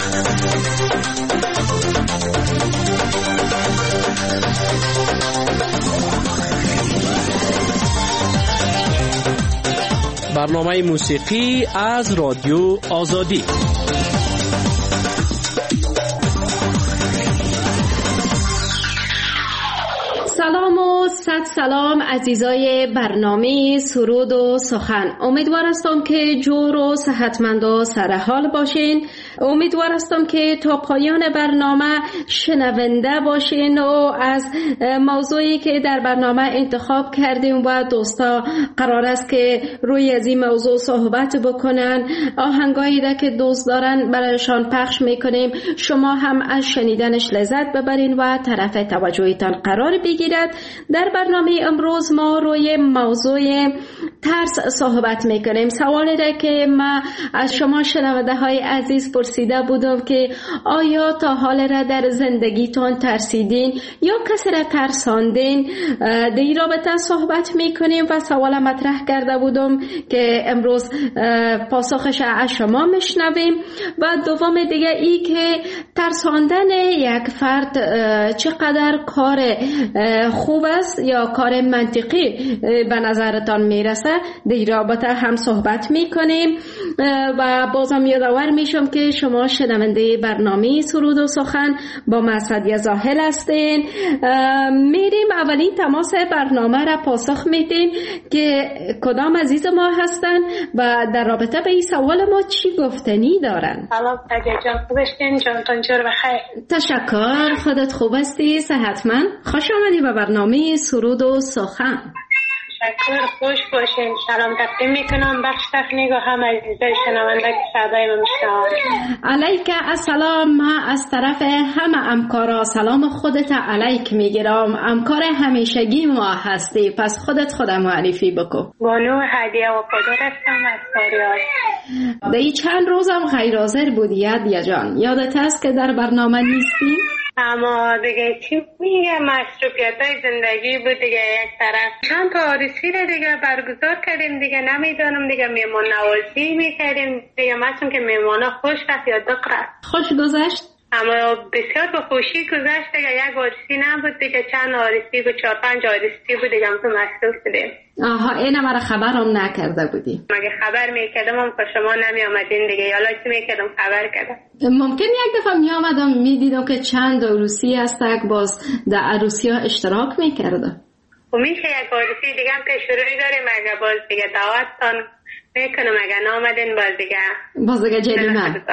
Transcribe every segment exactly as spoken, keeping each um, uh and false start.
برنامه موسیقی از رادیو آزادی. سلام و صد سلام عزیزای برنامه سرود و سخن. امیدوار هستم که جور و صحتمند و سرحال باشین. امیدوار هستم که تا پایان برنامه شنونده باشین و از موضوعی که در برنامه انتخاب کردیم و دوستا قرار است که روی از این موضوع صحبت بکنن، آهنگایی را که دوست دارن برایشان پخش میکنیم. شما هم از شنیدنش لذت ببرین و طرف توجهتان قرار بگیرید. در برنامه امروز ما روی موضوع ترس صحبت میکنیم. سوالی را که ما از شما شنونده های عزیز پرسیده بودم که آیا تا حال را در زندگیتان ترسیدین یا کسی را ترساندین؟ در این رابطه صحبت میکنیم و سوال مطرح کرده بودم که امروز پاسخش از شما میشنویم. و دوم دیگه ای که ترساندن یک فرد چقدر کار خوب است یا کار منطقی به نظرتان میرسه، در رابطه هم صحبت میکنیم. و بازم یادآور میشم که شما شنونده برنامه سرود و سخن با مسعدی زاهل هستین. میریم اولین تماس برنامه را پاسخ میدیم که کدام عزیز ما هستن و در رابطه به این سوال ما چی گفتنی دارن. سلام عزیز جان، خوبشین؟ جانتان جور بخیر؟ تشکر، خودت خوب هستی؟ صحتمند؟ خوش آمدی به برنامه سرود و سخن. تشکر، خوش باشین. سلام تقدیم میکنم بخش تکنیک و هم عزیزای شنونده که صدای ما میشنوند. علیک السلام. ما از طرف همه همکارا سلام خودت علیک میگیرم. همکار همیشگی ما هستی، پس خودت خود معرفی بکن. بانو هدیه و پادر هستم از فاریاب. دی چند روزم غیر حاضر بودی هدیه جان، یادت هست که در برنامه نیستی؟ اما دیگه چی میگه، مصروفیت های زندگی بود دیگه. یک طرف چند تا عروسی رو دیگه برگزار کردیم دیگه، نمیدانم دیگه میمون نوازی میکردیم دیگه. مثلا که میمونا خوش رفت یا دقره خوش گذشت، اما بسیار به خوشی گذشت دیگه. یک عروسی نبود دیگه، چند عروسی بود، چهار پنج عروسی بود دیگه. هم تو مصروف بودیم. آها، اینه مرا خبرم نکرده بودی. مگه خبر میکردم هم که شما نمی آمدین دیگه، یالا چی میکردم خبر کردم. ممکن یک دفعه می آمدم میدیدم که چند عروسی هستک، باز در عروسی ها اشتراک میکردم. و میشه یک عروسی دیگه هم که شروعی داریم، اگه باز دیگه دعوتتان میکنم، اگه نامدین باز دیگه باز دیگه جریمه.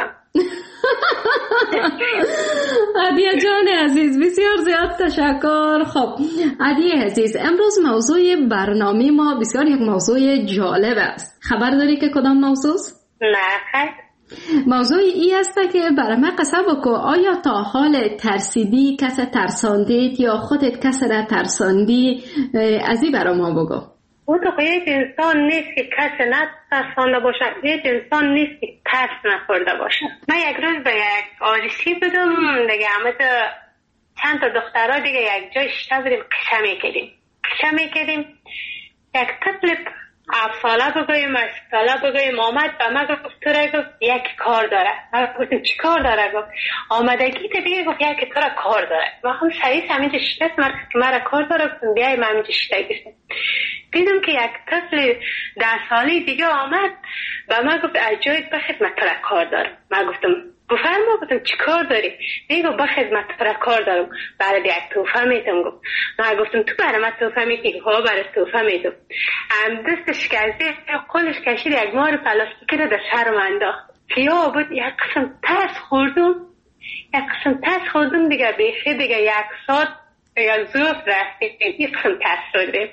عدیه جان عزیز بسیار زیاد تشکر. خب عدیه عزیز، امروز موضوع برنامه ما بسیار یک موضوع جالب است. خبر داری که کدام موضوع است؟ نه. موضوع ای است که برای من قصه بکو، آیا تا حال ترسیدی، کسی ترساندید یا خودت کسی را ترساندی؟ از این برای ما بگو. او تو یک انسان نیست که کسی نترسانده باشه، یک انسان نیست که ترس نخورده باشه. من یک روز به یک عروسی بودم دیگه، همه چند تا دخترها دیگه یک جای شته بودیم، قصه میکردیم قصه میکردیم یک طفل هفت ساله بگویم هشت ساله بگویم آمد به من گفت تو را گفت یک کار داره. من گفتم چی کار داره؟ گفت آمدگی تو دیگه گفت یک تو را کار داره. من هم سریع همینجا شده مرد که من را کار داره، گفتم بیایی من همینجا شده گفتم. دیدم که یک طفل ده سالی دیگه آمد و من گفت از جایت بخیز من تو را کار دارم. من گفتم بفرما. گفتم چی کار داری؟ دیگه بخیز من تو را کار دارم، برای یک توفه میتم. گفت من گفتم تو برای من توفه میتی؟ ها برای توفه میتم. دستش کشید، قلش کشید، یک مار پلاستیکی رو در سرم انداخت. سیاه بود. یک قسم ترس خوردم، یک قسم ترس خوردم دیگه. بیخی دیگه یک ساعت یا زوف رفتیم، یک قسم ترس شده.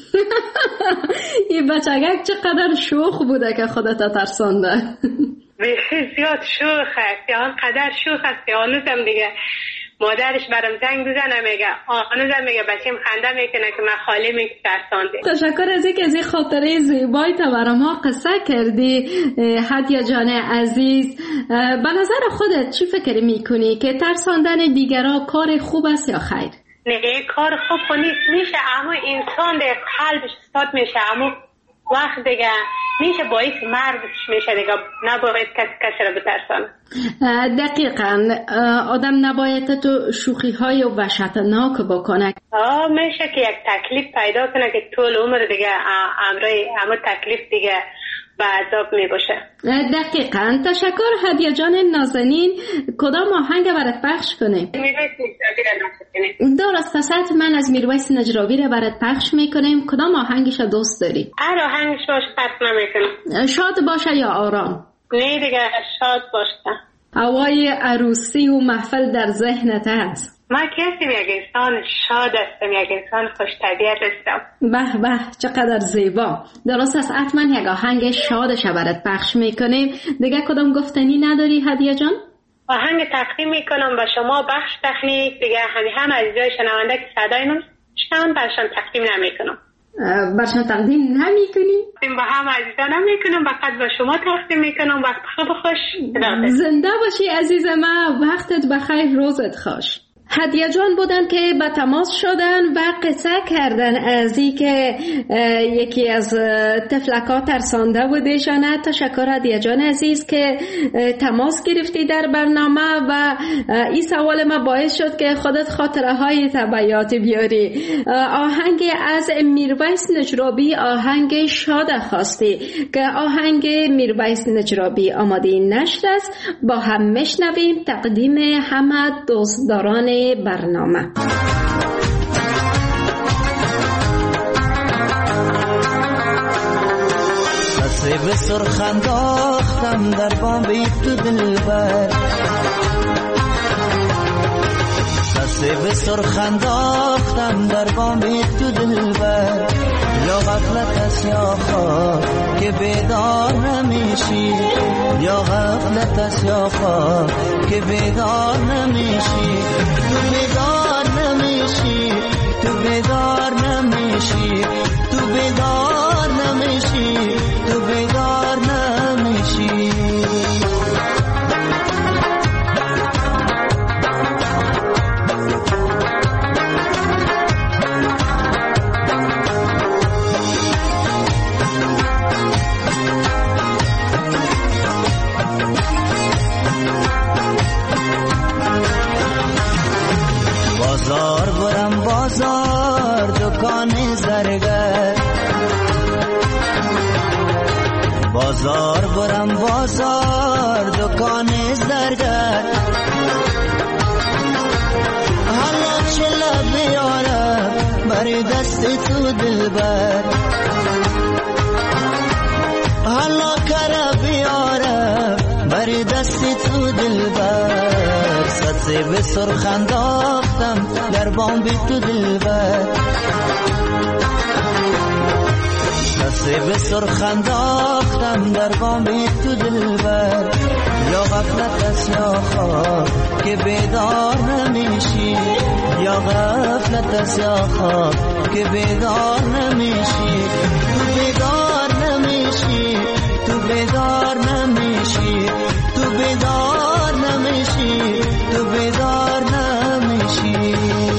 این بچگک چقدر شوخ بوده که خودت ترسانده. بیخی زیاد شوخ است، یا قدر شوخ است که هنوزم دیگه مادرش برام زنگ بزنه میگه هنوزم میگه بچه‌م خنده میکنه که من خاله میترسانده. تشکر از اینکه از این خاطره زیبایی تا برای ما قصه کردی هدیه جان عزیز. به نظر خودت چی فکر میکنی که ترساندن دیگران کار خوب است یا خیر؟ نه کار خوب نیست، میشه اما انسان در قلبش استاد میشه، اما وقت دیگه میشه باعث مرگش میشه دیگه، نباید کسی کسی رو بترسانه. دقیقاً آدم نباید تو شوخی های وحشتناک بکنه. آه میشه که یک تکلیف پیدا کنه که طول عمر دیگه امرای همه تکلیف دیگه به عذاب می باشه. دقیقاً. تشکر هدیه جان نازنین. کدام آهنگ برات پخش کنیم؟ میرویس نجرابی را ناز کنیم. درست است، من از میرویس نجرابی را برات پخش میکنیم. کدام آهنگش دوست داری؟ هر آهنگش باشه فرق نمیکنه. شاد باشه یا آرام؟ نه دیگه شاد باشه. هوای عروسی و محفل در ذهنت هست؟ ما کسی یک انسان شاد هستم، یک انسان خوش طبیعت هستم. به به چقدر زیبا. درست است، حتما یک آهنگ شادش برات پخش میکنیم. دیگه کدام گفتنی نداری هدیه جان؟ آهنگ تقدیم میکنم به شما بخش تکنیک دیگه، همه هم عزیزای شنونده که صدای من شنون برشان تقدیم نمیکنم. برشان تقدیم نمیکنی؟ با هم عزیزا نمیکنم، فقط با شما تقدیم میکنم. وقت خوب خوش. زنده باشی عزیز ما، وقتت بخیر، روزت خوش. هدیه جان بودن که به تماس شدن و قصه کردن از این که یکی از تفلکا ترسانده بودشانه. تشکر هدیه جان عزیز که تماس گرفتی در برنامه و این سوال ما باعث شد که خودت خاطره های تبعیات بیاری. آهنگ از میرویس نجرابی، آهنگ شاد خواستی که آهنگ میرویس نجرابی آماده نشر است. با هم مشنویم تقدیم همه دوستداران برنامه. سیب سرخ انداختم در بام تو دلبر، سیب سرخ انداختم در بام تو دلبر. یا غفلت است یا خواب که بیدار نمیشی، یا غفلت است یا خواب که بیدار نمیشی. تو بیدار نمیشی، تو بیدار نمیشی، تو بیدار نمیشی، تو بیدار نمیشی. بازار برم بازار دکان زرگر، بازار برم بازار دکان زرگر. حالا چلا بیارم بر دست تو دلبر، حالا کرا بیارم بر دست تو دلبر. صد سیب سرخ انداختم در بام بی تو دلبر، صد سیب سرخ انداختم در بام بی تو دلبر. یا غفلت است یا خواب که بیدار نمیشی، یا غفلت است یا خواب که بیدار نمیشی. تو بیدار نمیشی، تو بیدار نمیشی، تو بیدار نمیشی، تو بیدار نمیشی.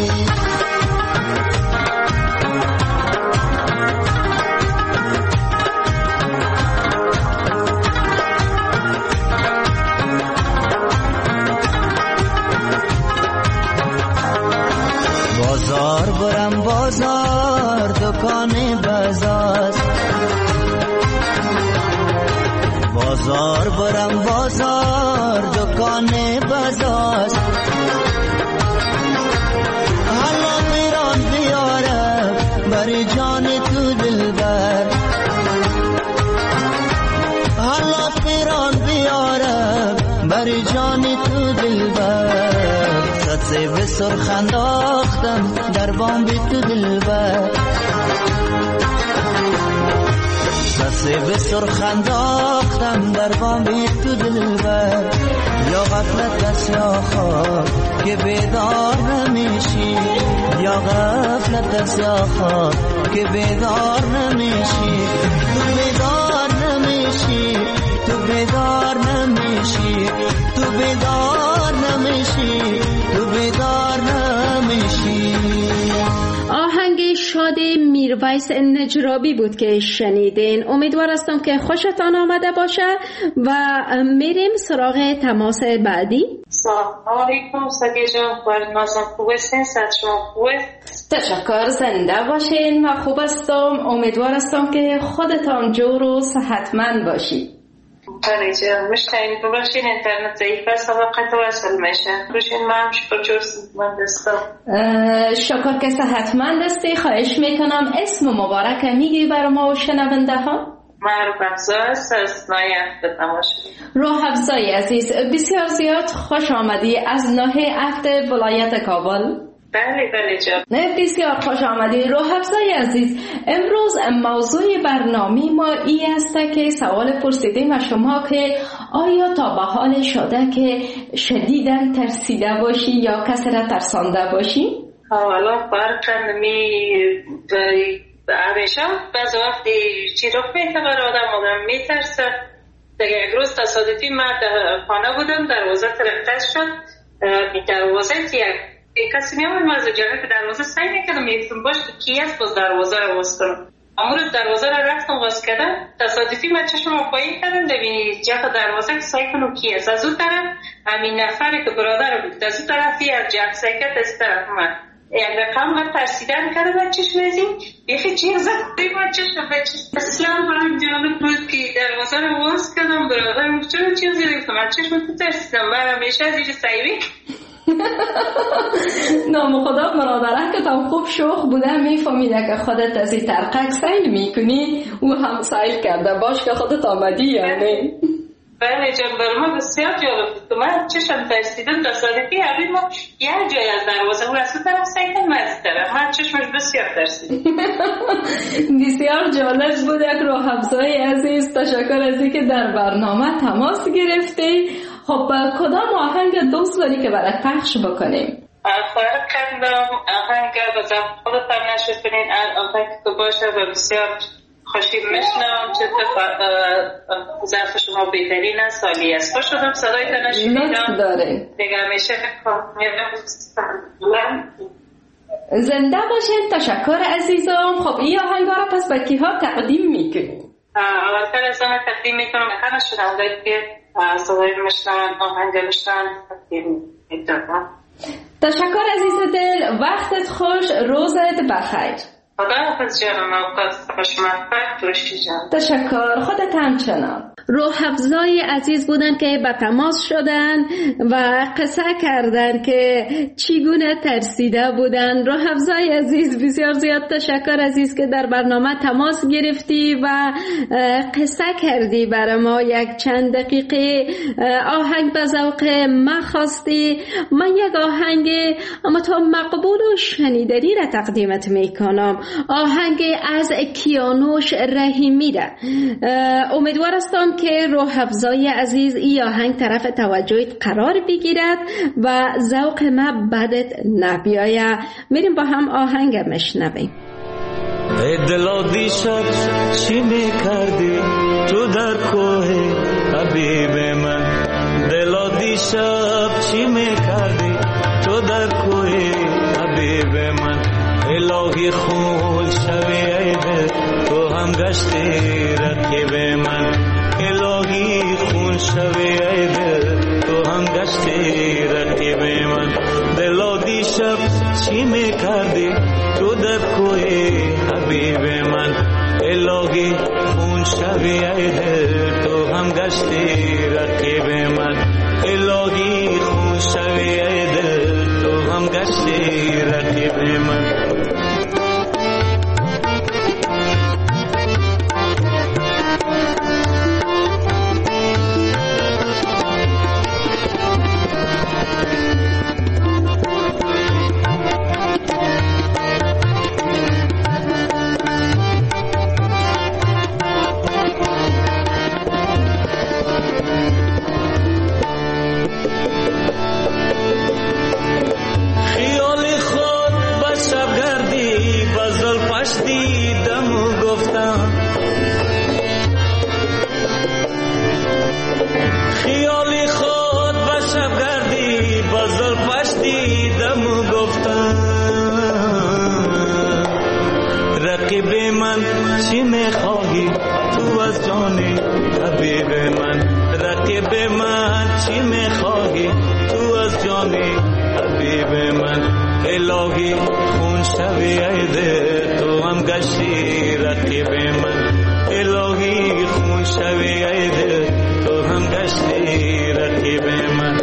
بازار برم بازار دکان بازار، بازار برم بازار دکان بازار. حالا میران بیارم بر جان تو دلبر، حالا میران بیارم بر جان تو دلبر. صد سیب سرخ انداختم در بام بی تو دلبر، سیب سرخ انداختم در بام بی تو دلبر. یا غفلت است یا خواب که بیدار نمیشی، یا غفلت است یا خواب که بیدار نمیشی. تو بیدار نمیشی، تو بیدار نمیشی، تو بیدار نمیشی، تو بیدار نمیشی. آهنگ شاد میرویس نجرابی بود که شنیدین. امیدوار هستم که خوشتان آمده باشه و میریم سراغ تماس بعدی. سلام علیکم سگی جان، برنامه‌تون خوبه؟ صحت شما خوبه؟ تشکر، زنده باشین و خوب هستم. امیدوار هستم که خودتان جور و صحتمند باشید. بله جان، مشتاقین باشین. اینترنت ضعیف است و قطع وصل میشه. باشین، من شکر جور صحتمند هستم. شکر که صحتمند هستی. خواهش میکنم اسم مبارک میگی برای ما و شنونده ها؟ من روح‌افزا است از ناحیه هفت تماشا. روح‌افزای عزیز، بسیار زیاد خوش آمدی از ناحیه هفت ولایت کابل. بله بله جان. نه بسیار خوش آمدی روح‌افزای عزیز. امروز موضوع برنامه ما ای است که سوال پرسیدیم و شما که آیا تا به حال شده که شدیداً ترسیده باشی یا کسی را ترسانده باشی؟ حالا فرق می همیشه بعض وقتی چی رخ میده برای آدم آدم میترسه. دیگه یک روز تصادفی من در خانه بودم، دروازه ترقه شد. دروازه یک کسی میامد از جگه که دروازه سعی میکردم میفتم باش که کی است باز دروازه رو باز کنم. اما رو دروازه رو رفتم باز کردم، تصادفی من چشم رو پایی کردم ببینی جگه دروازه که سعی کنم کی است. از اون طرف همین نفری که برادر بود، از اون طرفی از جگه سعی کرد از طرف من یک رقم من ترسیدن کرده من چشم ازیم بیخی چیز زدی من چشم بچه اصلا برای جانب بود که دروازه رو باز کردم. برادر بود چرا چیز زدی من چشم تو ترسیدم. من همیشه از اینجا سعیوی نام خدا برادره که تا خوب شوخ بوده میفهمیده که خودت از این ترقک سیل میکنی او هم سیل کرده باش که خودت آمدی یعنی. بله جان، برای من بسیار جالب بود. من چشم ترسیدم تصادفی همین ما یه جای از دروازه او رسول طرف سیکن من از طرف من چشمش بسیار ترسیدم. بسیار جالب بود. یک روح‌افزای عزیز، تشکر از اینکه در برنامه تماس گرفتی. خب کدام آهنگ دوست داری که برات پخش بکنیم؟ فرق کردم آهنگ بزن خودتان نشد کنین آهنگ که باشه و بسیار خوشی میشنم چه ظرف شما بهترین است. سالی است خوش شدم صدای تا نشیدم داره دیگه همیشه زنده باشین. تشکر عزیزم. خب این آهنگ ها را پس به کی ها تقدیم میکنیم؟ اولتر از آن تقدیم میکنم به همه شنوندهایی که صدای میشنن آهنگ میشنن تقدیم میکنم. تشکر عزیز دل، وقتت خوش، روزت بخیر. خدا حافظ جانم، اوقات خوش موفق باشی جان. تشکر، خودت همچنان. روح‌افزای عزیز بودن که به تماس شدن و قصه کردن که چگونه ترسیده بودن. روح‌افزای عزیز بسیار زیاد تشکر عزیز که در برنامه تماس گرفتی و قصه کردی برای ما. یک چند دقیقه آهنگ به ذوق ما خواستی. من یک آهنگ اما تا مقبول و شنیدنی را تقدیمت میکنم. آهنگ از کیانوش رحیمی را. امیدوار هستم که روح‌افزای عزیز این آهنگ طرف توجهت قرار بگیرد و ذوق ما بدت نبیاید. میریم با هم آهنگ میشنویم. ای دلا دیشب چی میکردی تو در کوه حبیب من؟ دلا دیشب چی میکردی تو در کوه حبیب من؟ الهی خون شوی ای دل تو هم گشتی رقیب من. الهی خون شوی ای دل تو هم گشتی رقیب من. دلا دیشب چی میکردی تو در کوه حبیب من؟ الهی خون شوی ای دل تو هم گشتی رقیب من. الهی خون شوی ای دل تو هم گشتی رقیب من. خیال خود به شب رقیب من چی میخواهی تو از جانی حبیب من الهی خون شوی ای دل تو هم گشتی رقیب من الهی خون شوی ای دل تو هم گشتی رقیب من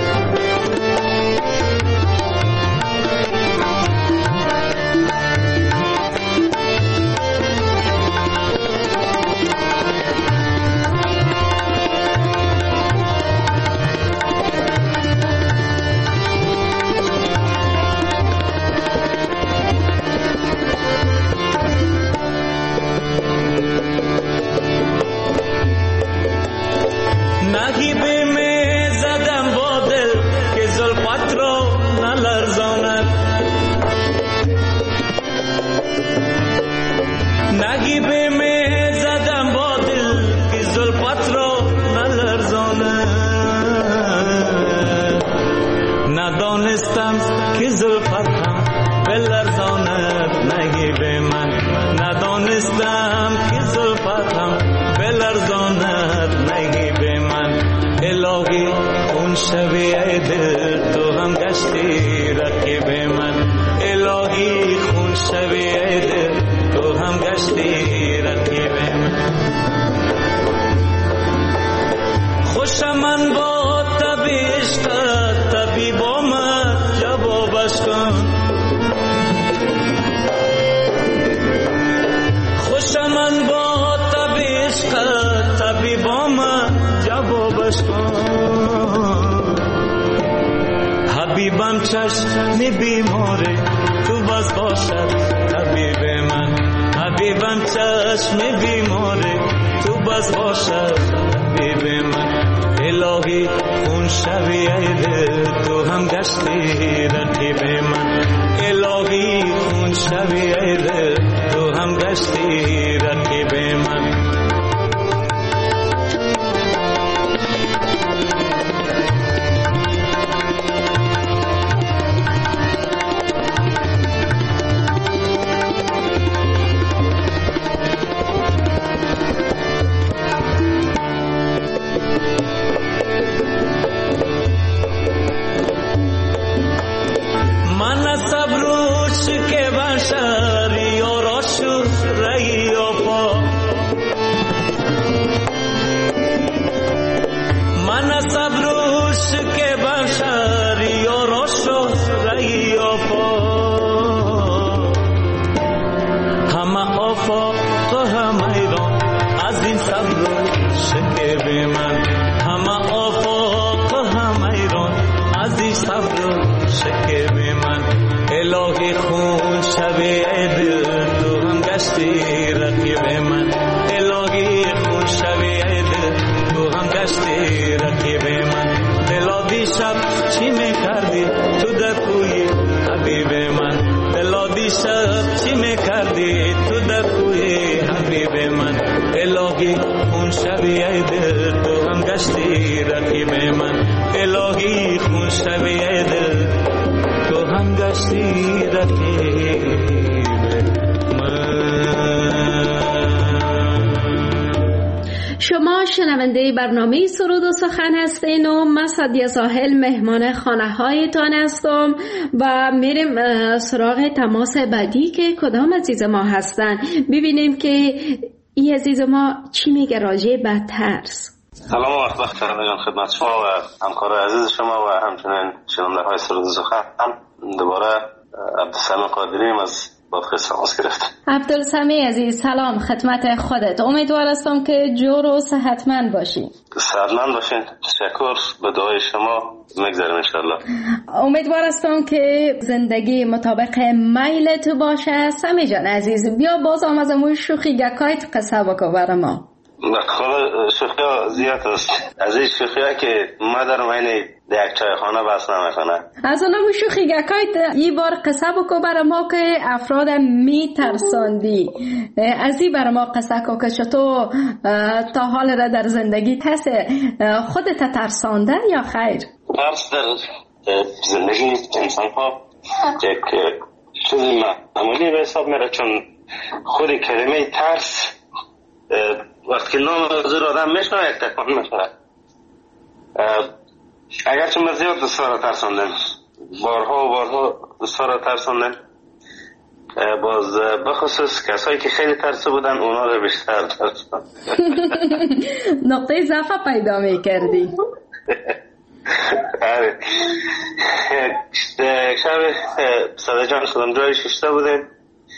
حبیبم چشم بیماره تو باز باشد حبیب من حبیبم چشم بیماره تو باز باشد حبیب من الهی خون شوی ای دل تو هم گشتی رقیب من الهی خون شوی ای دل تو هم گشتی رقیب من شما شنونده برنامه سرود و سخن هستین و من سعدیه ساحل مهمان خانه هایتان هستم و میریم سراغ تماس بعدی که کدام عزیز ما هستن. ببینیم که این عزیز ما چی میگه راجع به ترس. سلام و وقت بخیر خدمت شما و همکار عزیز شما و همچنین شنونده های سرود و سخن. دوباره عبدالسلام قادریم از بادغیس تماس گرفت. عبدالسمی عزیز سلام خدمت خودت. امیدوار هستم که جور و صحتمند باشی. صحتمند باشین. تشکر. به دعای شما میگذاریم انشالله. امیدوار هستم که زندگی مطابق میل تو باشه. سمی جان عزیز بیا باز هم از اموی شوخی گکایت قصه بکن برای ما. خدا شوخی ها زیاد است. از این شوخی ها که ما در مینه یک چای خانه بس نمیکنه. از اونم شوخی گکایت یه بار قصه بکن برای ما که افراد می ترساندی. از این برای ما قصه کن که چطور تا حال را در زندگی هست خودت ترسانده یا خیر؟ ترس در زندگی انسان ها یک چیزی معمولی به حساب میره، چون خود کلمه ترس وقتی نام از آدم میشنه یک تکان میخوره. اگرچه من زیاد دوستا را ترساندم، بارها و بارها دوستا را ترساندم، باز بخصوص کسایی که خیلی ترسو بودن اونا رو بیشتر ترساندم. نقطه ضعف پیدا میکردی. آره. شب صده جان شدم جای ششته بودیم،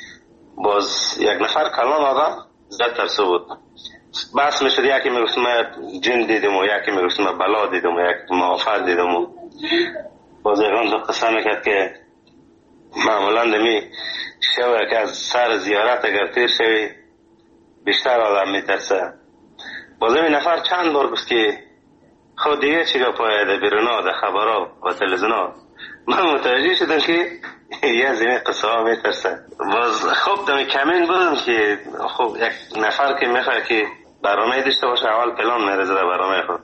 باز یک نفر کلان آدم زیاد ترسو بود. بحث میشد، یکی میگفت من جن دیدم و یکی میگفت من بلا دیدم و یکی معافر دیدم و باز یکان دو قصه میکرد که معمولا دمی شوه که از سر زیارت اگر تیر شوی بیشتر آدم میترسه. باز این نفر چند بار گفت که خود دیگه چیگاه پایده بیرونا ده خبرها و تلویزیونا. من متوجه شدم که یه از این قصه ها میترسه. باز خوب دمی کمین بودم که خب یک نفر که میخواه که برنامه داشته باشه اول پلان میرزه در برنامه خود.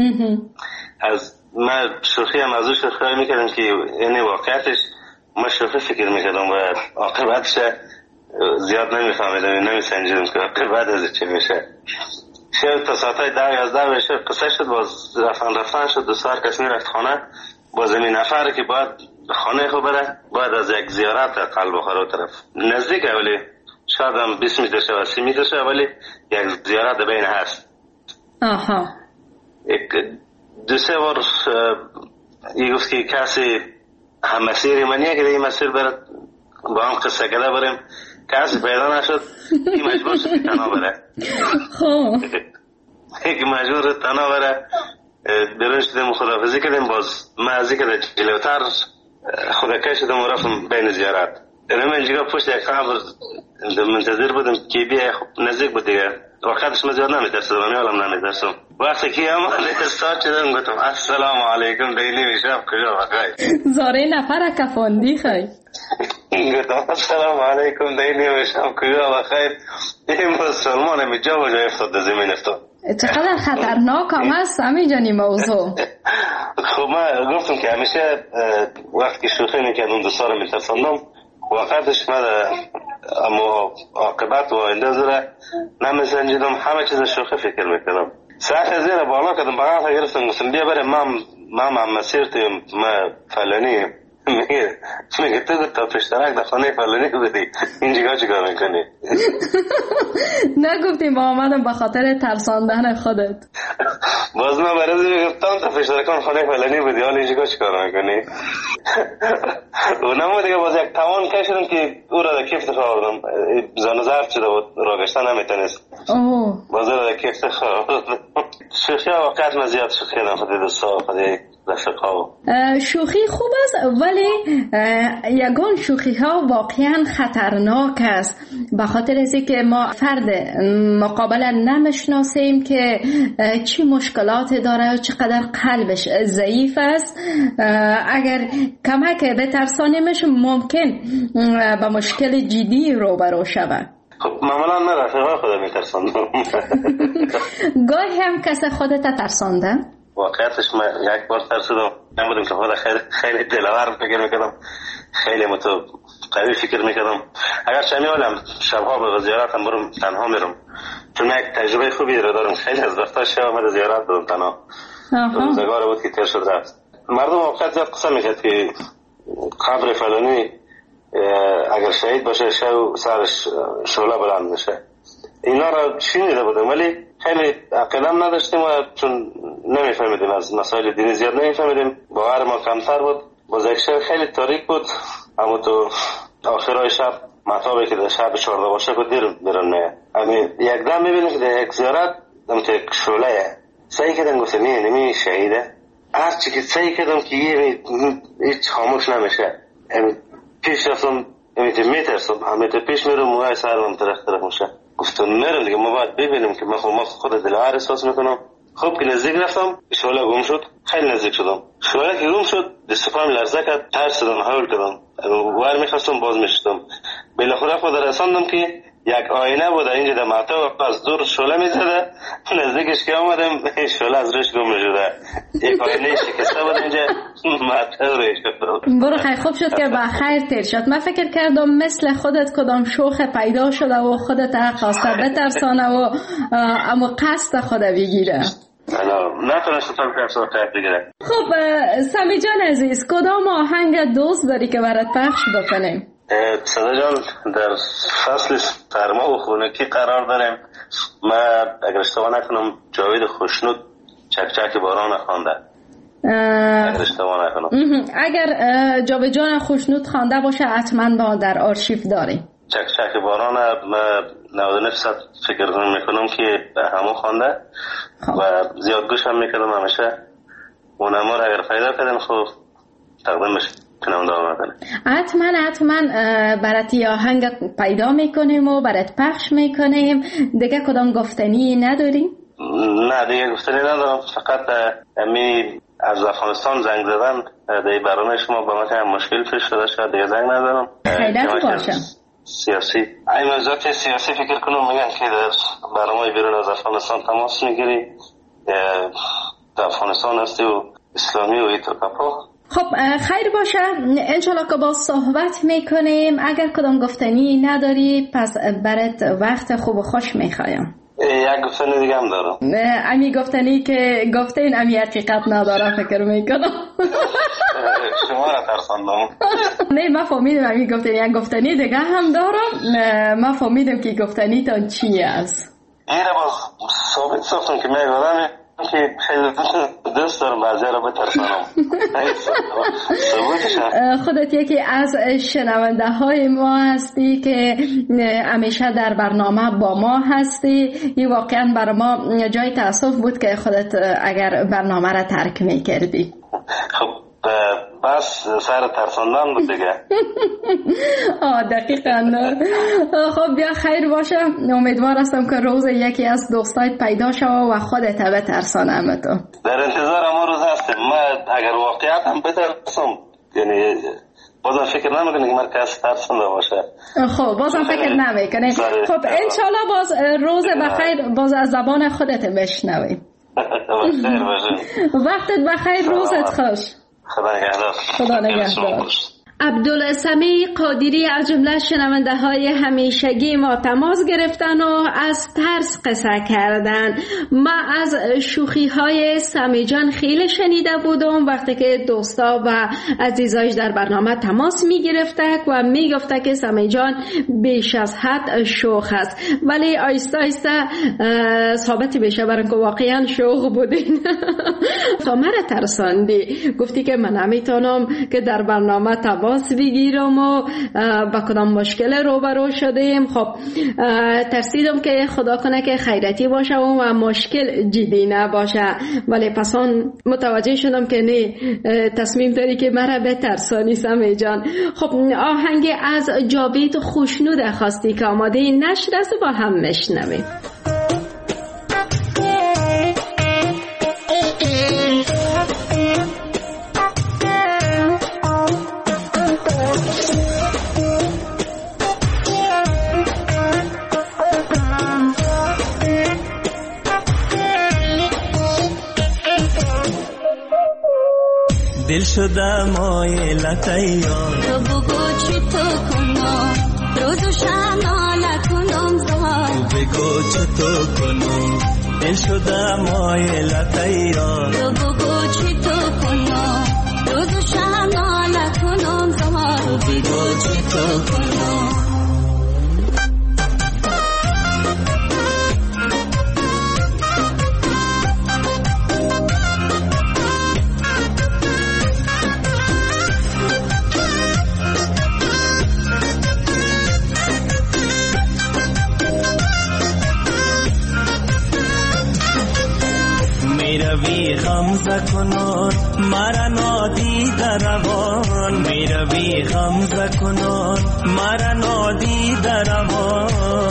از من شوخی هم از او شوخی میکردم که این واقعیتش ما شوخی فکر میکردم و عاقبتش زیاد نمیفهمیدم، نمیسنجیدم که عاقبت از چه میشه. شب تا ساعتای ده یازده بشه قصه شد، باز رفتن رفتن شد، دو ساعت کسی میرفت خانه. باز این نفر که باید خانه خود بره باید از یک زیارت قلب بخاره طرف نزدیک، ولی شاید هم بیست متر شه و سی متر شه، ولی یک زیارت بین هست. آها. یک دو سه بار ای گفت که کسی هم مسیری منیه که این مسیر برد با هم قصه کده بریم، کسی پیدا نشد، این مجبور شد تنها بره. خوب یک مجبور تنها بره. برون شدیم خداحافظی کردیم، باز من از این که جلوتر خودکای شدم و رفتم بین زیارت. من اینجا پشت یک قبر منتظر بودم که بیه، خب نزدیک بود دیگه. وقتش من زیاد نمیترسدم، امیالم نمیترسم. وقتی که هم استاد شدم گفتم السلام علیکم دیلی میشم کجا بخیر. زاره نفر کفاندی خیلی. گفتم السلام علیکم دیلی میشم کجا بخیر. این مسلمان همی جا و جا افتاد زمین افتاد. چقدر خطرناک هم هست همین جانی موضوع. خب من گفتم که همیشه وقت که شوخی میکردم دوستا رو میترساندم، وقتش من اما عاقبت و آینده زره نمیسنجیدم، همه چیز شوخی فکر میکردم. ساعت زیر بالا کردم بغل گرفتم گفتم بیا بریم من من هم مسیر تویم من فلانی. میگه میگه تو تا پشترک در خانه فلانی بودی اینجا چی کار میکنی؟ نگفتیم با آمدم به خاطر ترساندن خودت. باز من برای میگفتم تا پشترکان خانه فلانی بودی حالا اینجا چی کار میکنی؟ و نمو دیگه باز یک توان کشیدم که او را در کیفت خواهردم، زن زرد شده بود را گشتن نمیتونست، باز را در کیفت خواهردم. شوخی ها وقت من زیاد شوخی دم خودی دوستا خودی رفقا. شوخی خوب است ولی یگان شوخی ها واقعا خطرناک است، به خاطر از اینکه ما فرد مقابل نمیشناسیم که چی مشکلات داره و چقدر قلبش ضعیف است. اگر کمک بترسانیمش ممکن به مشکل جدی روبرو شود. خب معمولا من رفقا خودم میترساندم. گاهی هم کسی خودت ترسانده؟ واقعیتش من یک بار ترسیدم، نبودم که خود خیلی خیلی دلآور فکر میکردم، خیلی متو قوی فکر میکردم. اگر چمی حالم شبها به زیارتم برم تنها میرم، چون یک تجربه خوبی رو دارم. خیلی از وقتا شب آمد زیارت دادم تنها، روزگار بود که تیر شد رفت. مردم واقعیت زیاد قصه میکرد که قبر فلانی اگر شهید باشه شب سرش شعله بلند میشه. اینا را شنیده بودم ولی خیلی عقیدم نداشتیم و چون نمیفهمیدیم از مسائل دینی زیاد نمیفهمیدیم، باور ما کمتر بود. باز یک شب خیلی تاریک بود، اما تو آخرای شب مطابقی که در شب چهارده باشه که دیر بیرون میه. همین یک دم میبینیم که در یک زیارت دم که یک شعله سعی کردم گفتم این نمی شهیده، هرچی که سعی کردم که یه هیچ خاموش نمیشه. پیش رفتم امیتی میترسم، همیتی پیش میرم موهای سرم طرف طرف میشه. گفتم میرم دیگه ما باید ببینیم که من خود دلوار احساس میکنم. خوب که نزدیک رفتم شعله گم شد، خیلی نزدیک شدم. شعله که گم شد دست پایم لرزه کرد، ترسیدم، هول کردم، وار میخواستم باز میشدم. بالاخره خود رساندم که یک آینه بود اینجا در معطا از دور شعله میزده، نزدیکش که آمدم شعله از روش گم شده، یک آینه شکسته بود اینجا معطا روش شد. برو خیلی خوب شد که با خیر تیر شد. من فکر کردم مثل خودت کدام شوخ پیدا شده و خودت خواسته بترسانه و اما قصد خود بگیره. نتونست تا که ساعت بگیره. خب سمی جان عزیز، کدام آهنگ دوست داری که برات پخش بکنیم؟ صدا جان، در فصل سرما و خنکی قرار داریم. من اگر اشتباه نکنم جاوید خوشنود چک چک باران خوانده. اگر اشتباه نکنم اگر جاوید جان خوشنود خوانده باشه حتما ما در آرشیو داریم. چک چک باران نود و نه درصد فکر میکنم که همون خوانده و زیاد گوش هم میکردم. همیشه اونما رو اگر پیدا کردیم خب تقدیمش کنم دارم کنم. حتما حتما برات یه آهنگ پیدا میکنیم و برات پخش میکنیم. دیگه کدام گفتنی نداری؟ نه دیگه گفتنی ندارم. فقط امی از افغانستان زنگ زدن در برنامه شما با من هم مشکل پیش شده شد. دیگه زنگ ندارم. خیلیت باشم. سیاسی این موضوعات سیاسی فکر کنم میگن که در برنامه بیرون از افغانستان تماس میگیری، در افغانستان هستی و اسلامی و ایتوکاپا. خب خیر باشه، انشالله که با صحبت میکنیم. اگر کدام گفتنی نداری پس برات وقت خوب و خوش میخوایم. یک گفتنی دیگه هم دارم. امی گفتنی که گفتین امی حقیقت نداره فکر میکنم. شما را ترساندم. نه ما فهمیدم امی گفتنی یک گفتنی دیگه هم دارم. ما فهمیدم که گفتنی تان چی است. این را باز ثابت ساختم که میگم که خیلی دوست دارم بعضی را بترسانم. خودت یکی از شنونده های ما هستی که همیشه در برنامه با ما هستی. این واقعا برای ما جای تأسف بود که خودت اگر برنامه را ترک میکردی. خب بس سر ترساندن بود دیگه. آه دقیقا. خب بیا خیر باشه. امیدوار هستم که روز یکی از دوستایت پیدا شو و خودت بترسانم تو. در انتظار همون روز هستم. من اگر واقعیت هم بترسم یعنی بازم فکر نمیکنی که من کسی ترسنده باشه. خب بازم فکر نمیکنی. خب انشالله باز روز بخیر باز از زبان خودت بشنویم. بخیر باشه. وقتت بخیر، روزت خوش. خدا نگهدار. خدا نگهدار. عبدالسمیع قادری از جمله شنونده های همیشگی ما تماس گرفتن و از ترس قصه کردن. ما از شوخی های سمی جان خیلی شنیده بودم وقتی که دوستا و عزیزایش در برنامه تماس می گرفتک و می گفته که سمی جان بیش از حد شوخ است، ولی آیسته آیسته ثابت بشه برای که واقعا شوخ بودین. تا مرا ترساندی، گفتی که من نمیتونم که در برنامه تماس بگیرم و با کدام مشکل روبرو شدیم. خب ترسیدم که خدا کنه که خیرتی باشه و مشکل جدی نباشه، ولی پس آن متوجه شدم که نه، تصمیم داری که مرا بترسانی سمی جان. خب آهنگ از جاوید خوشنود خواستی که آماده نشر است با هم میشنویم. دل شده مایلت یار تو بگو چی تو کنم روز و شب ناله کنم زار تو بگو چی تو کنم دل شده مایلت یار تو بگو چی تو کنم روز و شب ناله کنم زار تو بگو چی تو کنم. میروی غمزه کنون مرا نادید روان میروی غمزه کنون مرا نادید روان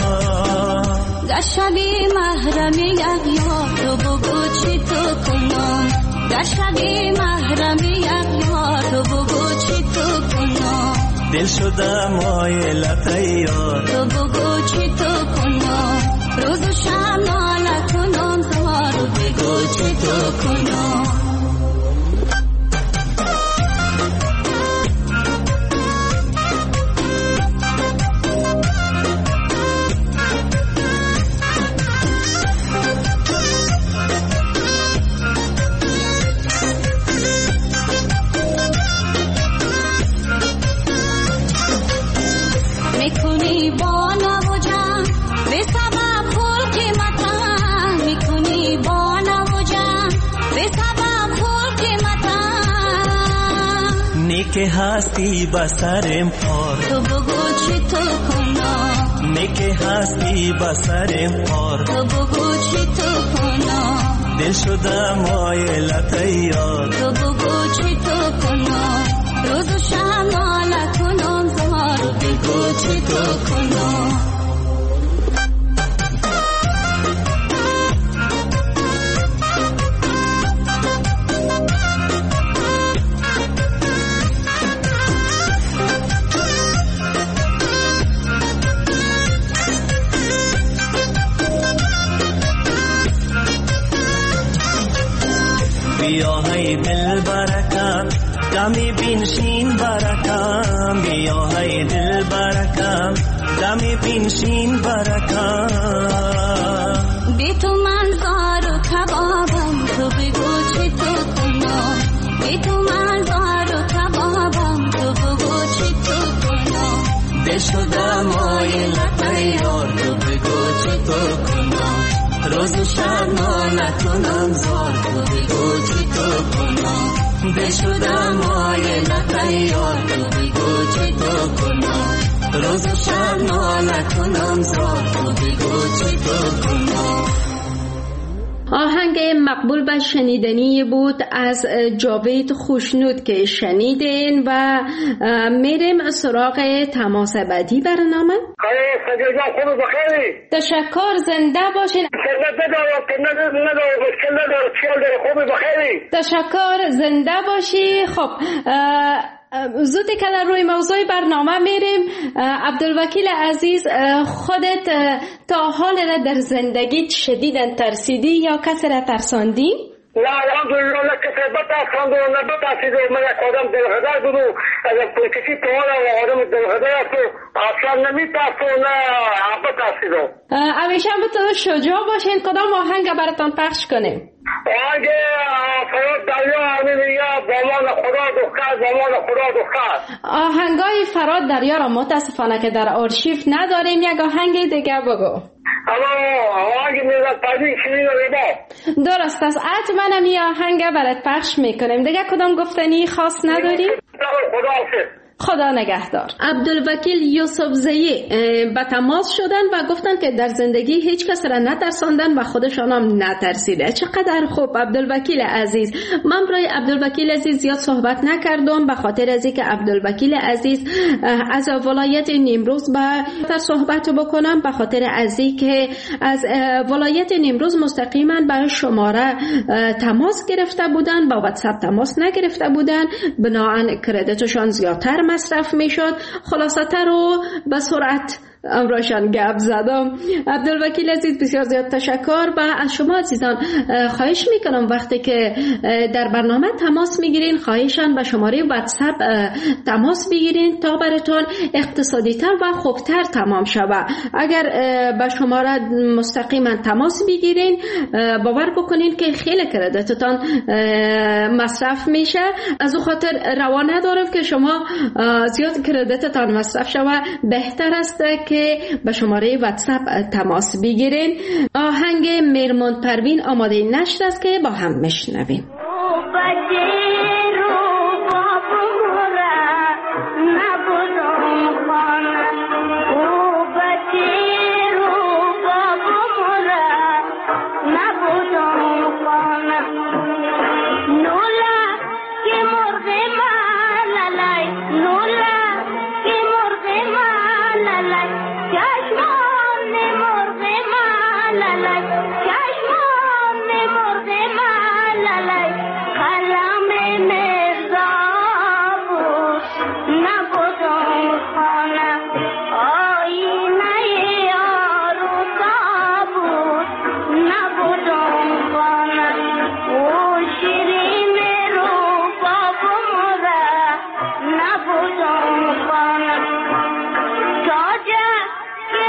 گشبی محرمی یار تو بگو چی تو کنم گشبی محرمی یار تو بگو چی تو کنم دل شده مایلت یار تو بگو چی تو کنم روز و شب ناله کنم زار تو بگو چی تو کنم. میکه هستی بسرم پار تو بگو چی تو کنم میکه هستی بسرم پار تو بگو چی تو کنم دل شدم مایلت یار تو بگو چی تو کنم روز و شب ناله کنم زار تو بگو چی تو کنم بیا های دل برکم دمی بینشین برکم بیا های دل برکم دمی بینشین برکم بی تو من زار و کبابم تو بگو چی تو کنم بی تو من زار و کبابم تو بگو چی تو کنم دل شدم مایلت یار تو بگو چی تو کنم روز و شب ناله کنم زار تو بگو چی تو کنم دل شدم مایلت یار تو بگو چی تو کنم روز و شب ناله کنم زار تو بگو چی تو کنم. آهنگ مقبول و شنیدنی بود از جاوید خوشنود که شنیدین و میریم سراغ تماس بعدی برنامه. خوب بخیری. تشکر زنده باشین. تشکر زنده باشی. خب زودی که در روی موضوع برنامه میریم. عبدالوکیل عزیز، خودت تا حال را در زندگی شدیداً ترسیدی یا کسی را ترساندی؟ نه الحمدلله نه کسی بترساند و نه بترسید و من یک آدم دلهدر بود و از کسی تو حال و آدم دلهدر است و اصلا نمیترس و نه بترسید. همیشه بتون شجاع باشین. کدام آهنگ براتان پخش کنیم؟ آهنگ فراد دریا همین یا بامان خدا دختر بامان خدا دختر. آهنگای فراد دریا را متاسفانه که در آرشیو نداریم. یک آهنگ دیگه بگو. اما آهنگ میرد پردی شیرین ربا. درست است. حتما می آهنگ برات پخش میکنیم. دیگه کدام گفتنی خاص نداری؟ خدا حافظ. خدا نگهدار. عبدالوکیل یوسف زئی به تماس شدن و گفتن که در زندگی هیچ کس را نترساندن و خودشان هم نترسیده. چقدر خوب عبدالوکیل عزیز. من برای عبدالوکیل عزیز زیاد صحبت نکردم به خاطر از اینکه عبدالوکیل عزیز از ولایت نیمروز به صحبت بکنم، به خاطر از اینکه از ولایت نیمروز مستقیما به شماره تماس گرفته بودن، با واتساپ تماس نگرفته بودن، بنابراین کردیتشان زیادتر مصرف میشد. خلاصه تر رو به سرعت امراشان گپ زدم. عبدالوکیل عزیز بسیار زیاد تشکر و از شما عزیزان خواهش میکنم وقتی که در برنامه تماس میگیرین خواهشان به شماره واتساپ تماس بگیرین تا براتون اقتصادی تر و خوبتر تمام شود. اگر به شماره مستقیما تماس بگیرین باور بکنین که خیلی کردیتتان مصرف میشه. از او خاطر روا ندارم که شما زیاد کردیتتان مصرف شود. بهتر است که به شماره واتساپ تماس بگیرین. آهنگ میرمون پروین آماده نشر است که با هم میشنویم. Georgia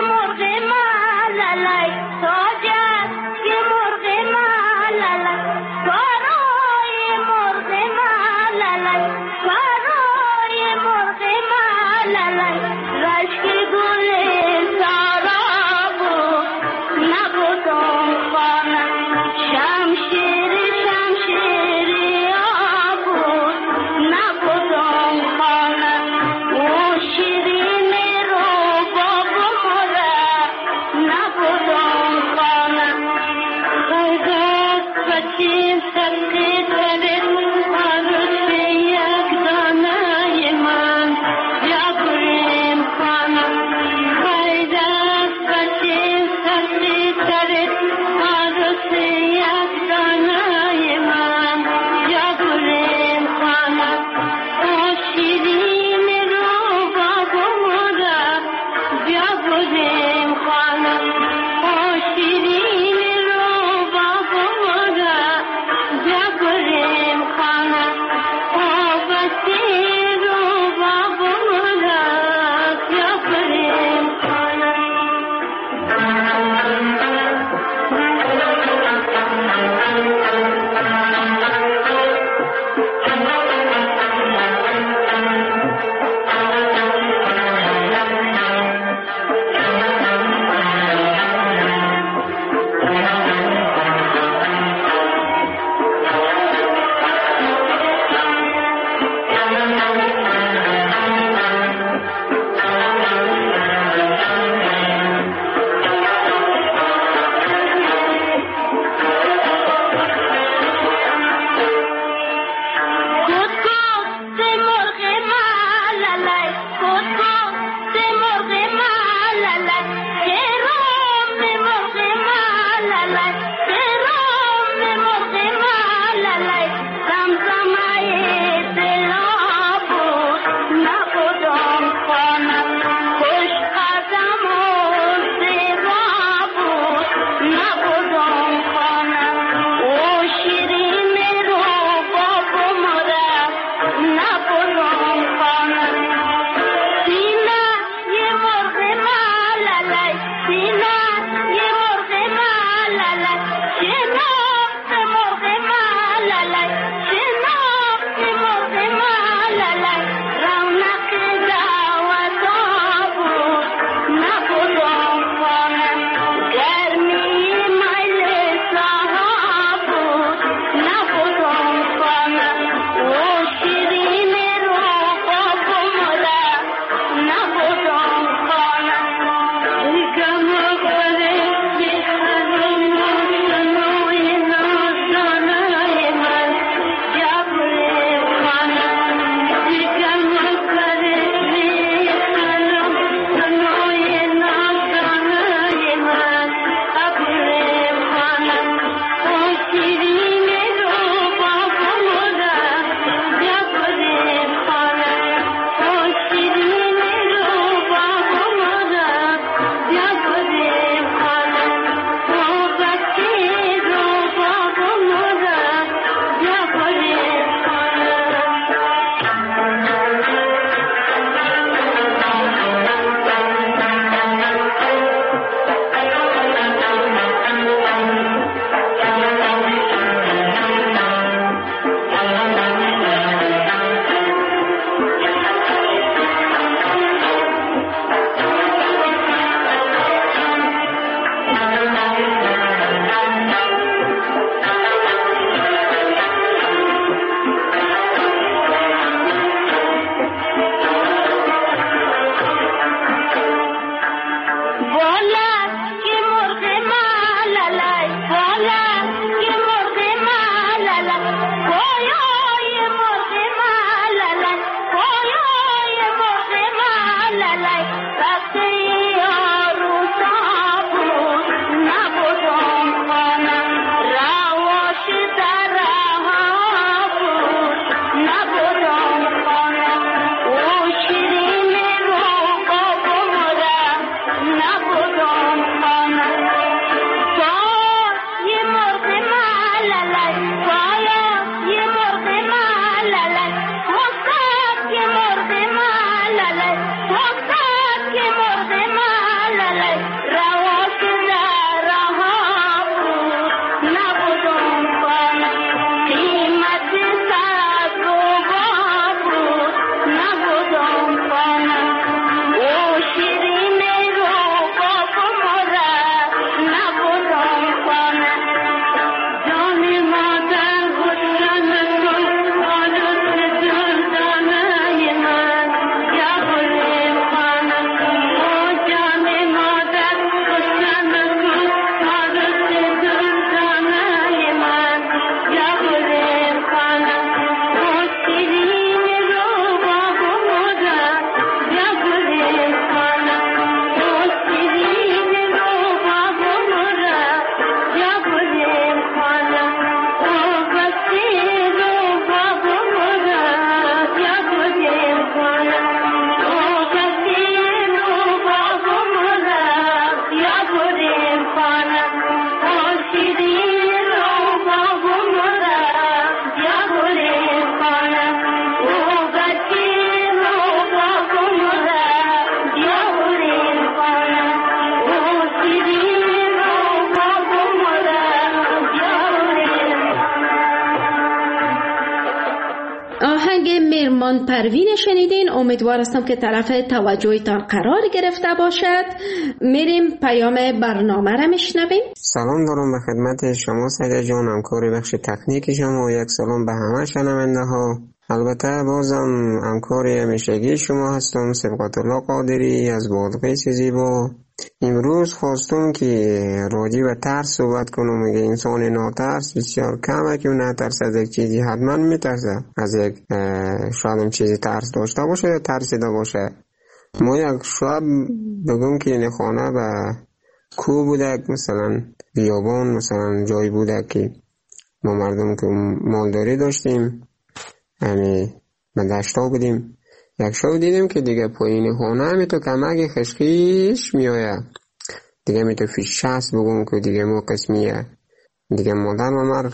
کرمان پروین شنیدین. امیدوار هستم که طرف توجهتان قرار گرفته باشد. میریم پیام برنامه را میشنویم. سلام دارم به خدمت شما سعید جان، همکار بخش تکنیک شما. یک سلام به همه شنونده ها. البته بازم همکار همیشگی شما هستم، سبقت الله قادری از بادغیس زیبا. امروز خواستم که راجع به ترس صحبت کنم. میگه انسان ناترس بسیار کمه که نترس از یک چیزی، حتما میترسه از یک شاید هم چیزی ترس داشته باشه یا ترسیده باشه. ما یک شب بگم که این خانه به کو بوده، مثلا بیابان، مثلا جایی بوده که ما مردم که مالداری داشتیم، یعنی به دشتا بودیم. یک شب دیدیم که دیگه پایین خانه همی تو کمک خشخیش میآید دیگه، می تو فیش شست بگم که دیگه ما قسمیه دیگه. مادر ممر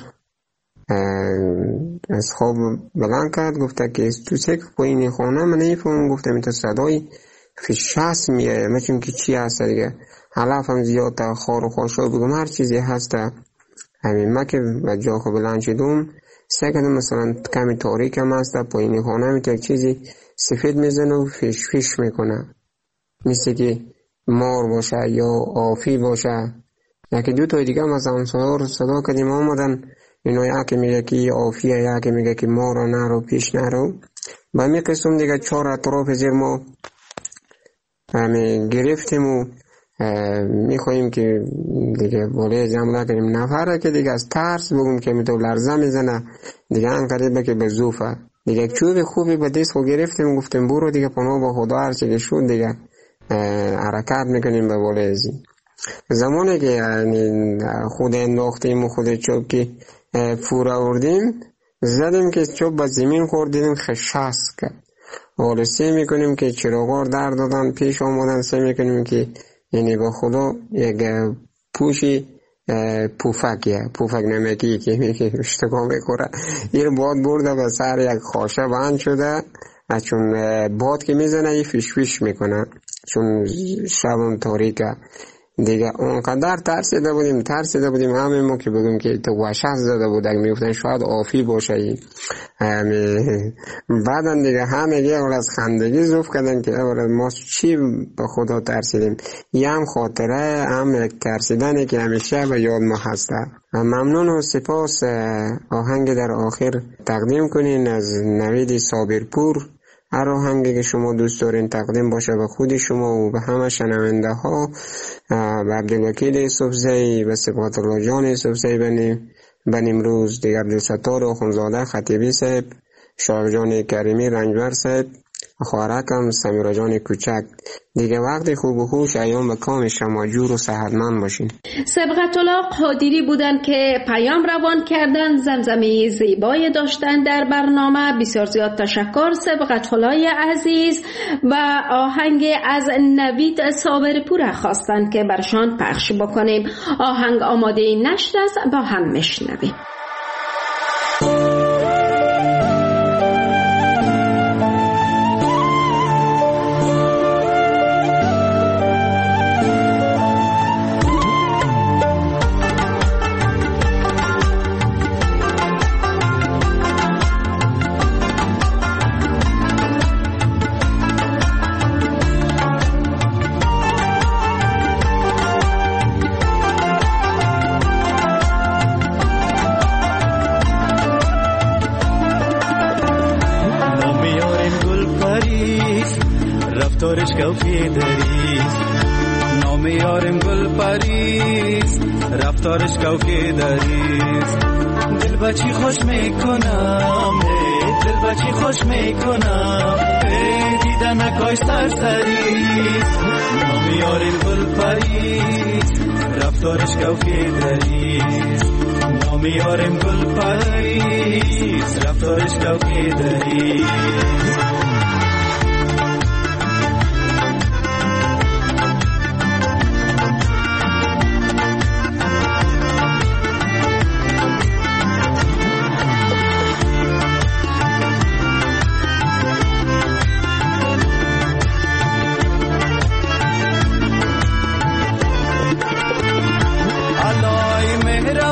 از خواب بلند کرد، گفته که تو سک پایین خانه من نیفهم. گفته می تو صدای فیش شست میآید، من چون که چی هسته دیگه، حلاف هم زیاد تا خار و خوشا بگم هر چیزی هسته. همین ما که به جا خواب بلند شدم سکدم مثلا کمی تاریک هم هسته، پایین خانه می تو یک چیزی سفید میزنه و فیش فیش میکنه، مثل که مار باشه یا آفی باشه. یکی دو تا دیگه هم از همسایه‌ها صدا کردیم آمدن، اینا یکی میگه که آفیه، یکی میگه که مار نرو پیش نرو. با می قسم دیگه چهار اطراف زیر ما همی گرفتیم و میخواییم که دیگه بالای جمله کنیم نفره که دیگه از ترس بگم که می تو لرزه میزنه دیگه، انقدر که به زوفه دیگه. چوب خوبی به دست خود گرفتیم، گفتیم برو دیگه پناه با خدا، هرچی که شد دیگه حرکت میکنیم به بالای ازی. زمانی که خود انداختیم و خود چوب که پور آوردیم زدیم که چوب به زمین خوردیم، خشست کرد. حالا سعی میکنیم که چراغار در دادن پیش آمدن، سعی میکنیم که یعنی با خدا یک پوشی پوفکیه پوفک نمکی که میگه اشتباه میخوره، این باد برده به سر یک خاشه بند شده، چون باد که میزنه یه فیش فیش میکنه، چون شبم تاریکه دیگه. اونقدر ترسیده بودیم ترسیده بودیم همه ما که بگیم که تو وحشت زده بودن، میگفتن شاید آفی باشه این. بعدن دیگه همه یه اول از خندگی زوف کردن که اول ما چی به خدا ترسیدیم. یه هم خاطره هم یک ترسیدنی که همیشه به یاد ما هسته. ممنون و سپاس. آهنگ در آخر تقدیم کنین از نوید صابرپور. هر آهنگی که شما دوست دارین تقدیم باشه به خود شما و به همه شنونده ها، به عبدالوکیل یوسفزئی، به سبقت الله جان یوسفزئی بنیم بن امروز، دیگر عبدالستار آخونزاده خطیبی صاحب، شاه جان کریمی رنجبر صاحب، خوارکم سمیرا جان کوچک. دیگه وقتی خوب و خوش ایام به کام شما جور و صحتمند باشین. سبقت الله قادری بودن که پیام روان کردن، زمزمه زیبای داشتن در برنامه. بسیار زیاد تشکر سبقت الله عزیز. و آهنگ از نوید صابرپور خواستن که برشان پخش بکنیم. آهنگ آماده نشر است، با هم میشنویم. رفتارش کافی دریست، نام یارم گل پریست، رفتارش کافی دریست. دل بچی خوش میکنم، دل بچی خوش میکنم، دیدن نکاش سرسریست. نام یارم گل پریست، رفتارش کافی دریست. نام یارم گل پریست، رفتارش کافی دریست.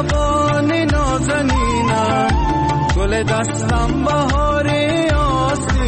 دستم بهار آسیا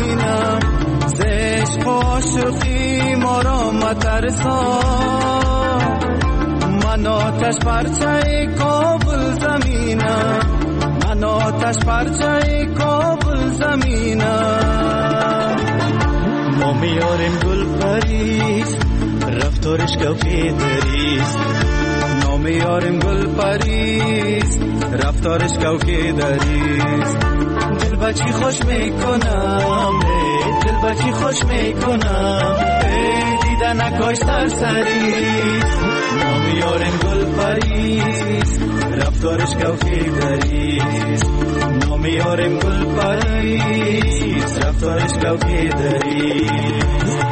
نترسان، من آتش پرچه کابل زمینم، من آتش پرچه کابل زمینم. ما میاریم گل پریز رفتارش کافی دریست، نامیاریم گل پریز رفتارش کافی دریست. دل بچی خوش میکنم، دل بچی خوش میکنم، دیدن نکاش سرسریست. نامیاریم گل پریز رفتارش کافی دریست، نامیاریم گل پریز رفتارش کافی دریست.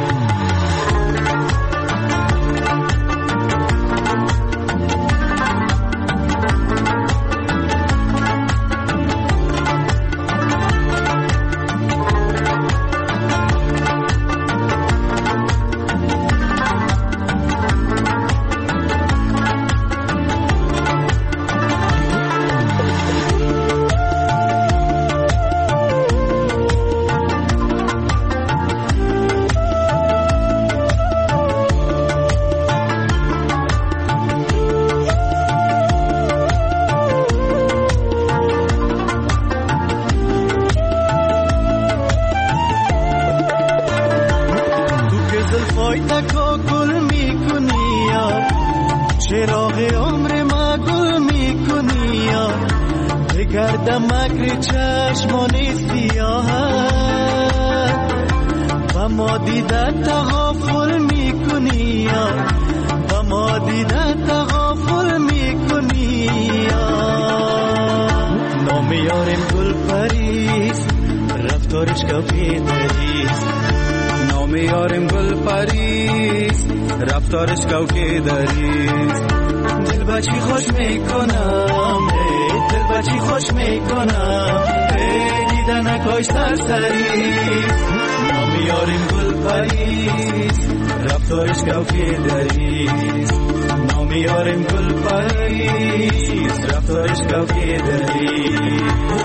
رفتارش کافی دریست. دل بچی خوش میکنم، دل بچی خوش میکنم، دیدن نکاش سرسریست. نامیاریم گل پریست رفتارش کافی دریست، نامیاریم گل پریست رفتارش کافی دریست.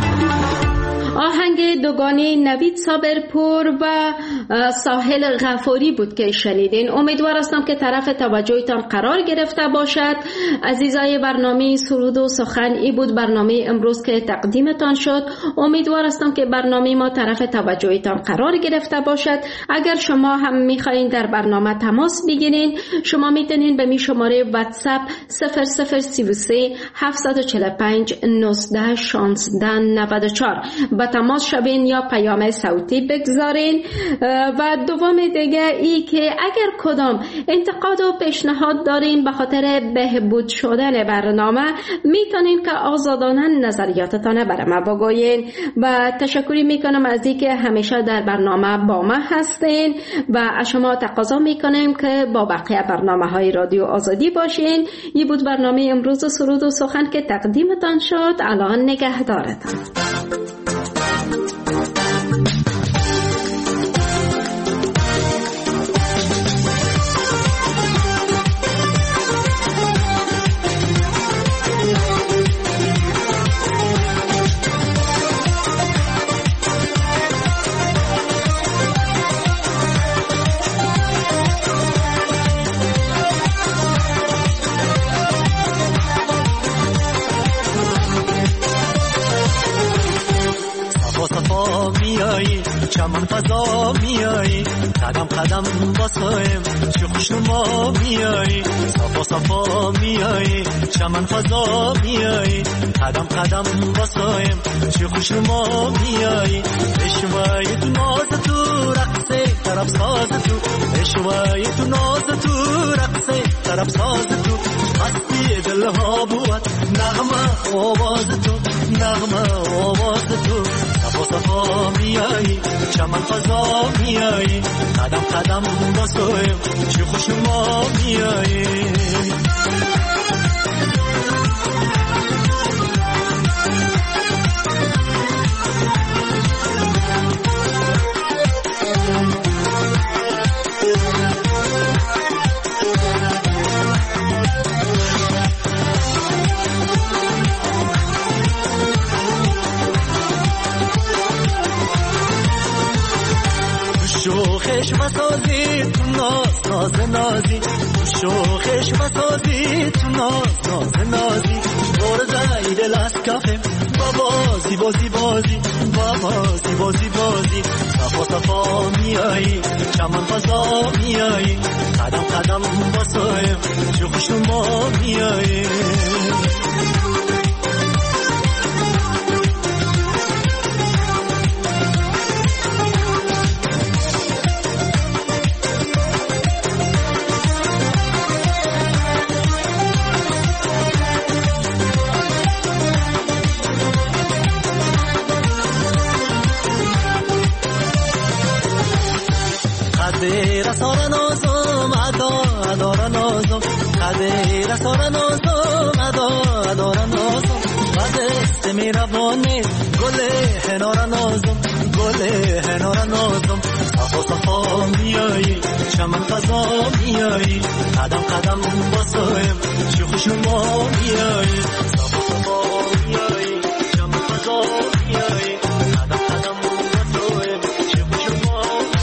آهنگ دوگانه نوید صابرپور و ساحل غفاری بود که شنیدین. امیدوار هستم که طرف توجهتان قرار گرفته باشد. عزیزای برنامه سرود و سخن، ای بود برنامه امروز که تقدیمتان شد. امیدوار هستم که برنامه ما طرف توجهتان قرار گرفته باشد. اگر شما هم میخواین در برنامه تماس بگیرین، شما میتونین به می شماره واتساپ صفر صفر سه سه هفت چهار پنج نوزده شانزده نود و چهار با تماس شوین یا پیام صوتی بگذارین. و دوم دیگه ای که اگر کدام انتقاد و پیشنهاد دارین به خاطر بهبود شدن برنامه، میتونین که آزادانه نظریاتتان برای ما بگوین. و تشکری میکنم از اینکه همیشه در برنامه با ما هستین و از شما تقاضا میکنیم که با بقیه برنامه های رادیو آزادی باشین. این بود برنامه امروز سرود و سخن که تقدیمتان شد. الان نگهدارتان. چمن فضا میایی، قدم قدم واسایم چه خوشنما میایی، صفا صفا میایی، چمن فضا میایی، قدم قدم واسایم چه خوشنما میایی. اشوای تو ناز تو رقصه طرف ساز تو، اشوای تو ناز تو رقصه طرف ساز تو، هستی دلها بود نغمه آواز تو، نغمه آواز تو. صفا صفا میایی، چمن فضا میایی، قدم قدم واسایم چه خوشما میایی. شوخش و سازی تو ناز ناز نازی شوخش و سازی تو ناز ناز نازی برده ای دل از کفم با بازی بازی بازی با بازی بازی بازی صفا صفا میایی چمن فضا میایی قدم قدم باسایم چه خوش ما میایی قدر سار نازم ادا ادار نازم قدر سار نازم ادا ادار نازم قدر میروانه گل هنار نازم گل هنار نازم صفا صفا میایی چمن فضا میایی قدم قدم باسایم چه خوش ما میایی صفا صفا میایی چمن فضا میایی قدم قدم باسایم چه خوش ما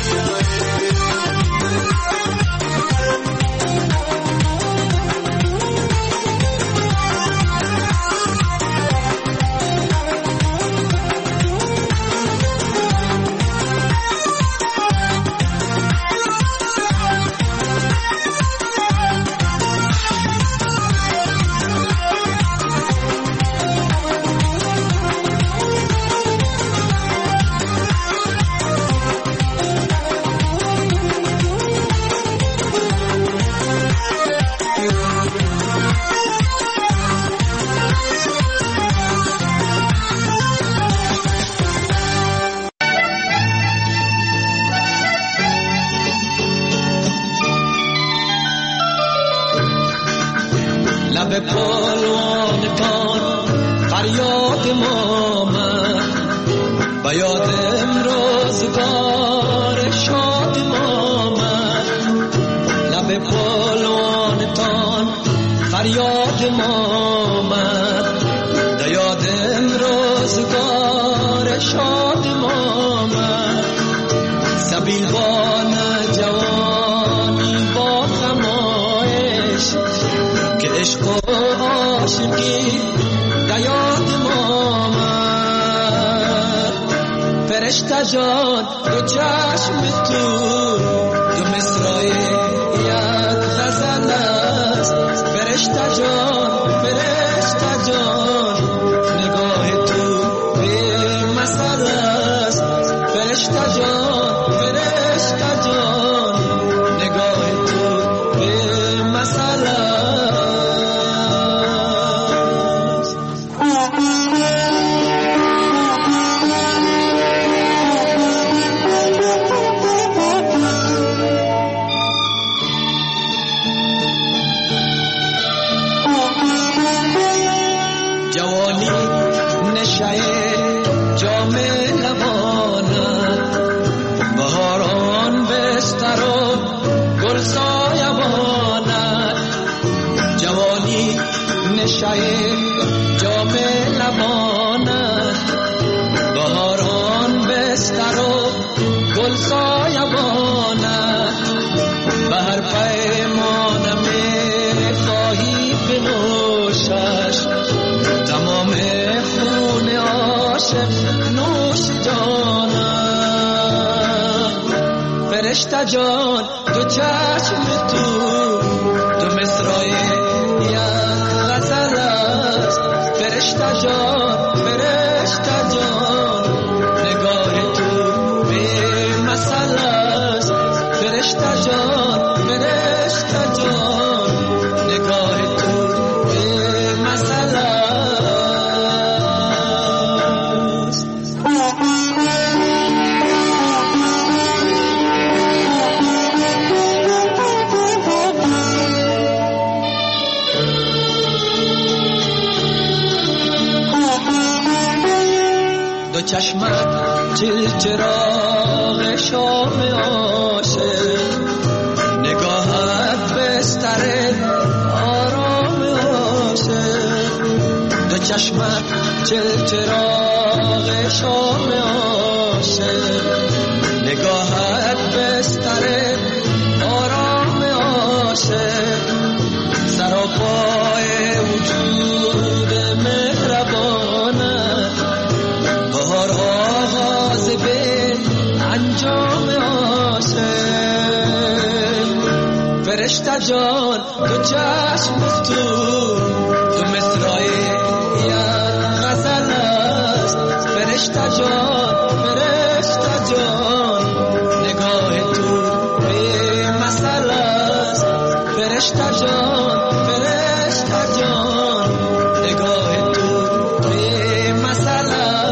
لب پالوان کان فریاد ما من و یادم روزگار شاد ما من لب پالوان کان فریاد ما من و یادم روزگار شاد ما من سبیل بان جوانی با خمایش که عشق و عاشقی دیاد ما من فرشته جان دو چشم تو دو مصرای یک غزل است فرشته جان فرشته جان نگاه تو به مثل است فرشته جان فرشته جان نگاه تو به مثل جام لبانت بهاران بستر و گل سایبانت به هر پیمانم خواهی بنوشش تمام خون عاشق نوش جانت فرشته جان دو چشم تو دو مصرای فرشته جان فرشته جان نگاه تو به مثل است فرشته جان فرشته جان نگاه تو به مثل است چشمت چل چراغ شام عاشق نگاهت بستر آرام عاشق دو چشمت چل چراغ شام عاشق نگاهت عاشق سراپای وجود مهربانه بهار آغاز به انجام عاشق فرشته جان دو چشم مفتون دو مصرای یک غزل است فرشته جان فرشته جان نگاه تو به مثل است فرشته جان فرشته جان نگاه تو به مثل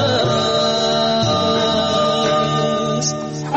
است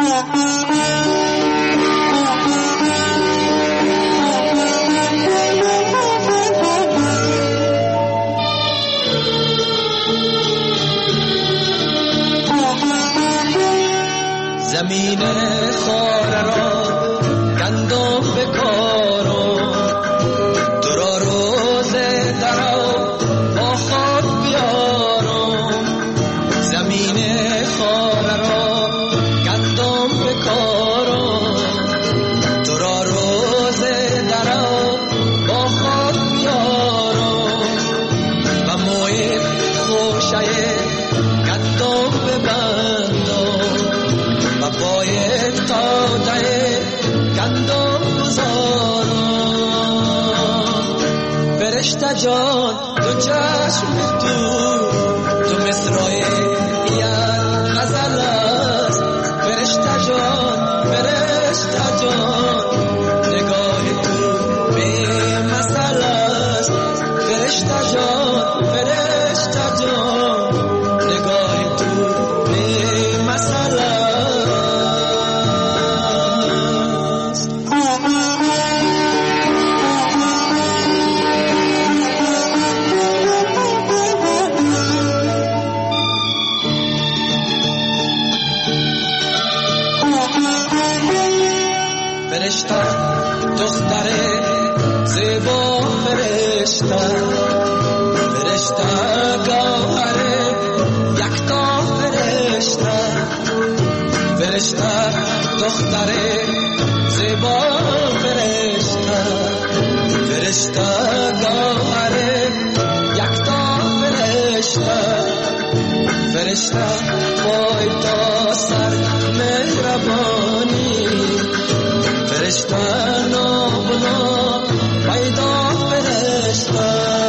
زمین خاره را گندم بکارم تو را روز درو با خود بیارم زمین خاره را گندم بکارم تو را روز درو با خود بیارم و موی خوشه گندم ببندم و باید تاده گندم گذارم فرشته جان دو چشم تو تو مصرای یک غزل است فرشته جان فرشته جان نگاه تو به مثل است فرشته جان فرشته جان نگاه تو به مثل است فرشته دختر زیبا فرشته فرشته گوهر یکتا فرشته فرشته دختر زیبا فرشته فرشته گوهر یکتا فرشته فرشته پای تا سر مهربانی فرشته نابنا پیدا فرشته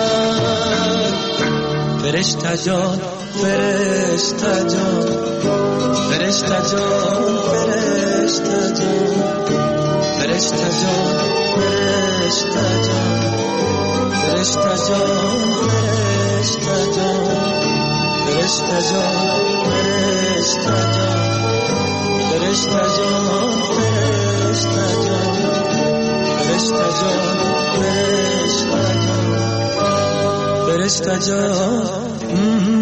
فرشته جان فرشته جان فرشته جان فرشته جان فرشته جان فرشته جان فرشته جان فرشته جان فرشته جان فرشته جان فرشته جان فرشته جان فرشته جان فرشته جان فرشته جان